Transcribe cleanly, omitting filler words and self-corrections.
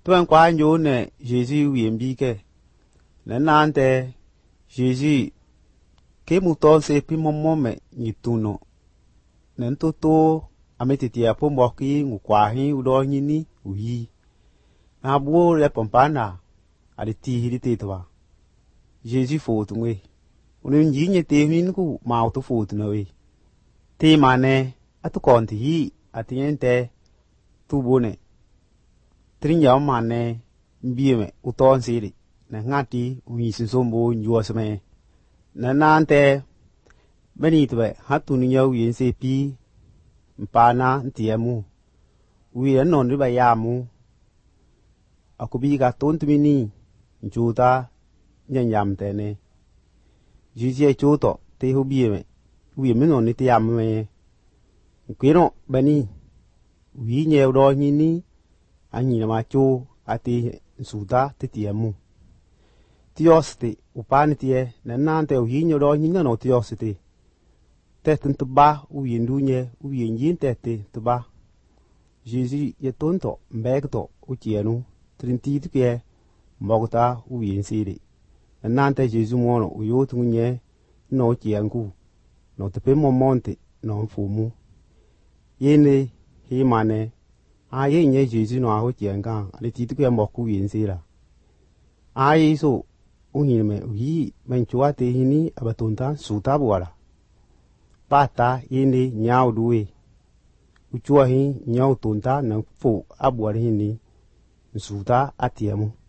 Tuan kwa nyo ne Jésus wiembike. Nante Jésus ke muton se pimomome nyituno. Nentoto ametitia pomboki ngukwahi udo nyini uyi. Na buo le pompana aditi hidititwa. Jésus fotu ngwe. Unen yinye te hinku mauto fotu nawe. Te mane atu konti hi atiente tubone. Trinya mane mbieme uton siri. Na ngati unisumbo nyuasme. Na nante benitwe hatu ninya uyense pi mpana ntiemu. Uye non riba yamu. Akubiga tontumini nchuta nyanyam tene. Jiji chuto te hubieme. Uye mino niti yamme. Kweno bani. Uye nye udo nyini. Anyi na macho ati nsuta titiemu. Tiosite upanitie na nante uye nye udo nyini no tiosite. Tetin tuba uye ndunye uye njin tete tuba. Jiji ye tonto mbekto uchienu. Trintitu ke mbokta uye nsiri. Na nante Jesu mwono uyotu nye no chienku. No tepe momonte no mfumu. Yene himane. Aye nye Jesu no aho chienka. Alititu ke mboku uye nsira. Aye iso uhinime uyi menchuate hini abatonta sutabu wala. Pata yene nyao duwe. Uchua hii nyao tonta na mfu abuwa hini. Nsuta atiemu.